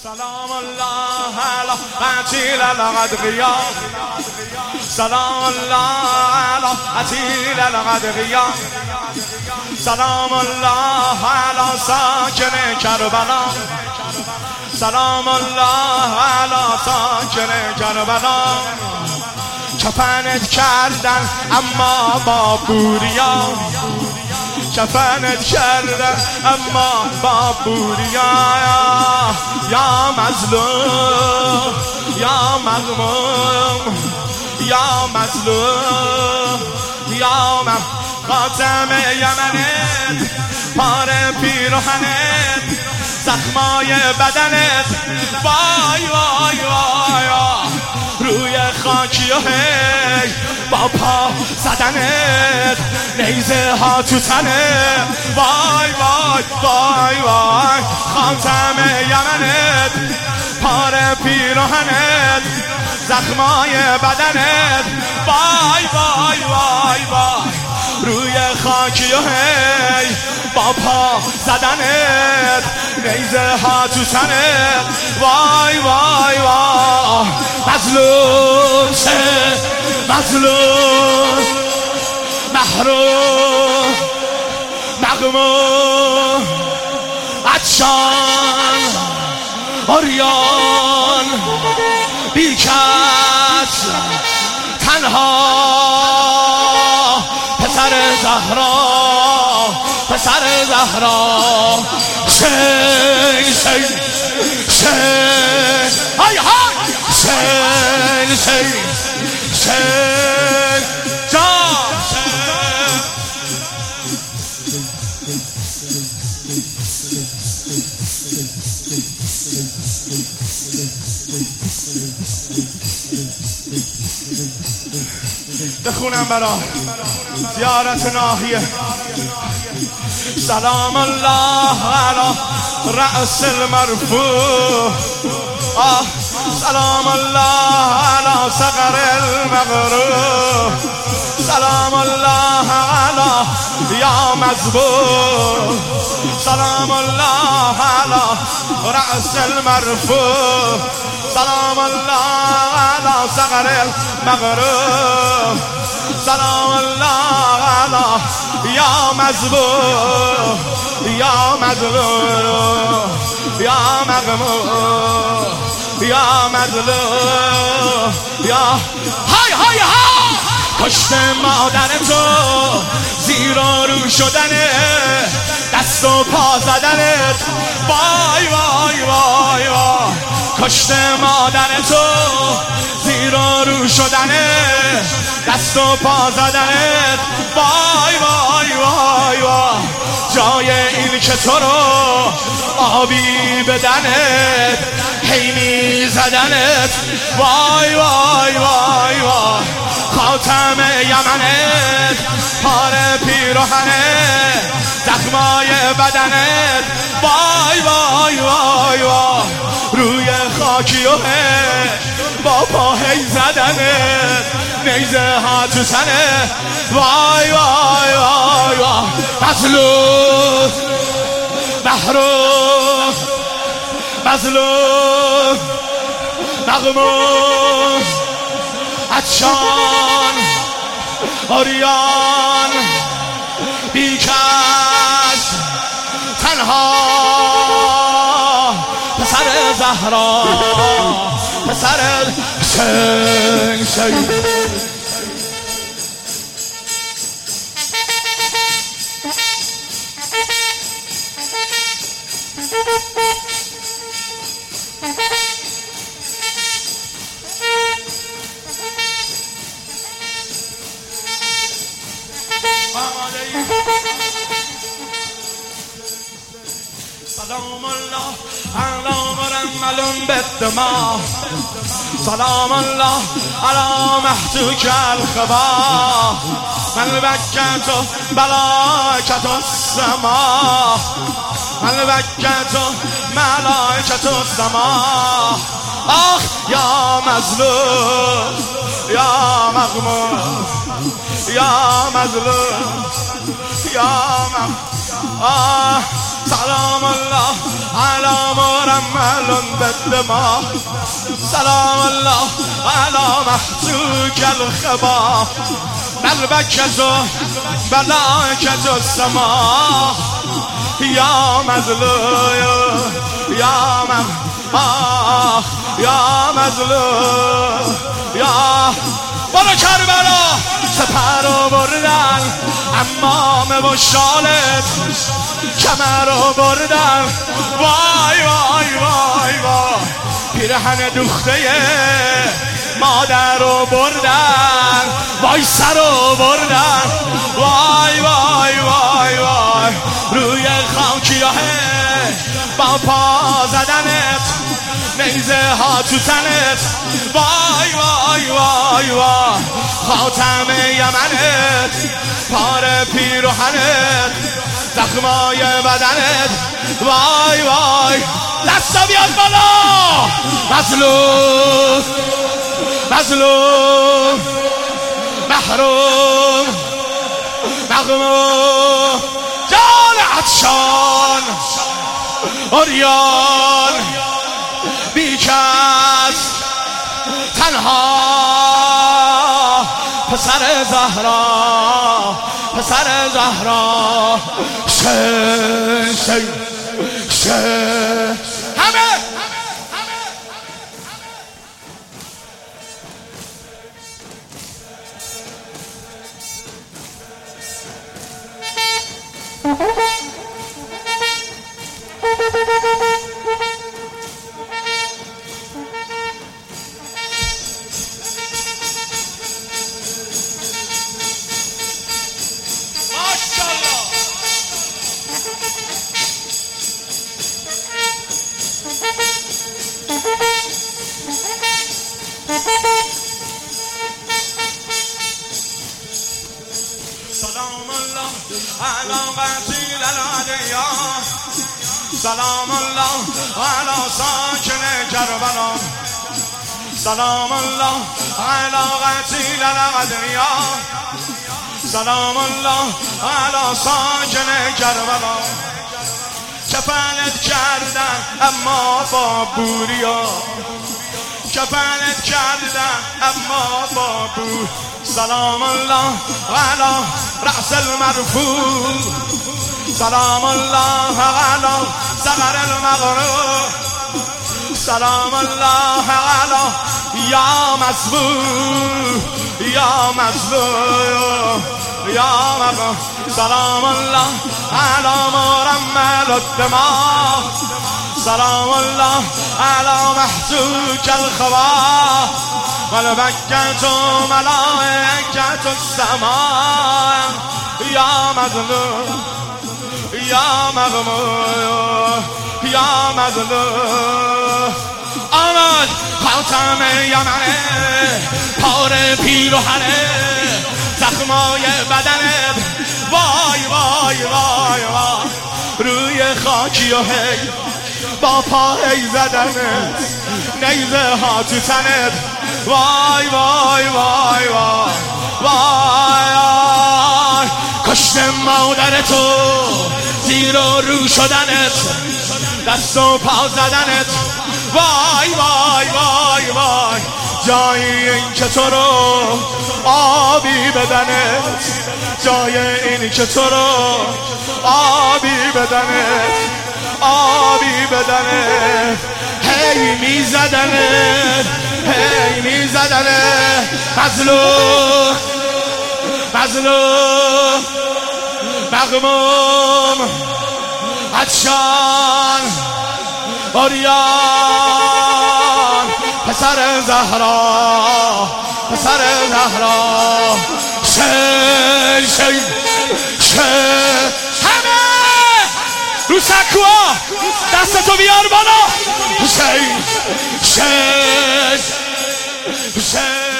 سلام الله على قتيل الغدغياء سلام الله على قتيل الغدغياء سلام الله على ساكن کربلا سلام الله على ساکن کربلا کفنت کردن اما با بوریا کفنت کردن اما با بوریا یا مظلوم یا مغموم یا مظلوم یا خاتم یمنت پاره پیرهنت زخمای بدنت وای وای وای روی خاکی و هی با پا زدنت نیزه ها تو تنت وای وای وای وای خاتم یمنت پاره پیرهنت زخمای بدنت وای وای وای وای روی خاکی و هی با پا زدنت نیزه ها تو تنت وای وای وای مظلوم شه مظلوم محروم مغموم عطشان عریان بیکس تنها پسر زهرا شین شین شین های های شین شین شین جان بخونم برا زیارت ناحیه سلام الله على رأس المرفوع سلام الله على صغر المغروب سلام الله على يا مذبوح سلام الله على رأس المرفوع سلام الله على صغر المغروب سلام الله على يا مذبوح يا مظلوم يا مغموم يا مظلوم يا هاي هاي ها کشت مادر تو زیر و رو شدنه دست و پا زدنت وای وای وای وای کشت مادر تو زیر و رو شدنه دست و پا زدنت وای وای وای وای جای این که تو رو آبی بدنت هی می زدنت وای وای وای وای خاتم یمنت پاره پیرهنت زخمای بدنت وای وای وای وای روی خاکی و با پا هی زدنت نیزه ها تو تنت وای وای وای وای مظلوم محروم مظلوم مغموم عطشان عریان بیکس تنها پسر زهرا پسر شین شین سلام الله على مرمل بالدماء سلام الله على محتوك الخبا ملبكة ملائكة السماء ملبكة ملائكة السماء آخ يا مظلوم يا مغموم يا مظلوم يا مغموم سلام الله على مرمل بالدماء سلام الله على محتوك الخبا ملبكة ملائكة السماء يا مظلوم يا یا مظلوم یا برو کربلا سپر رو بردن امامه و شالت کمر رو بردن وای وای وای وای پیرهن دوخته مادر رو بردن وای سر رو بردن وای وای وای وای روی خاکیاه با پا زدنت نیزه ها تو تنت وای وای وای وای خاتم یمنت پار پیروهنت زخمای بدنت وای وای دستا بیاد بالا مظلوم مظلوم محروم مغموم جان عطشان عریان بیکس تنها پسر زهرا پسر زهرا همه سلام الله على قتيل الأديان سلام الله على ساكن كربلاء سلام الله على قتيل الأديان سلام الله على ساكن كربلاء کفنت کردن اما با بوریا کفنت کردن اما با بور سلام الله على رأس المرفوع سلام الله على ثغر المغرور سلام الله على یا مظلوم یا مظلوم یا مظلوم سلام الله على مرمل الدماء سلام الله على محتوك الخوا ملبكة ملائكة السماء يا مظلوم يا مغموم يا مظلوم آمد خاتم یمنه پار پیروهنه زخمای بدنت وای وای وای وای روی خاکی و هی با پا هی زدنت نیزه ها تو تنت وای وای وای وای وای کشت مادر تو زیر و رو شدنت دست و پا زدنت وای وای وای وای جای این که تو رو آبی بدنت جای این که تو رو آبی بدنت آبی بدنت هی میزدنت هی میزدنت مظلوم مظلوم مغموم عطشان عریان پسر زهرا پسر زهرا همه رو سکوها دستتو بیار بالا حسین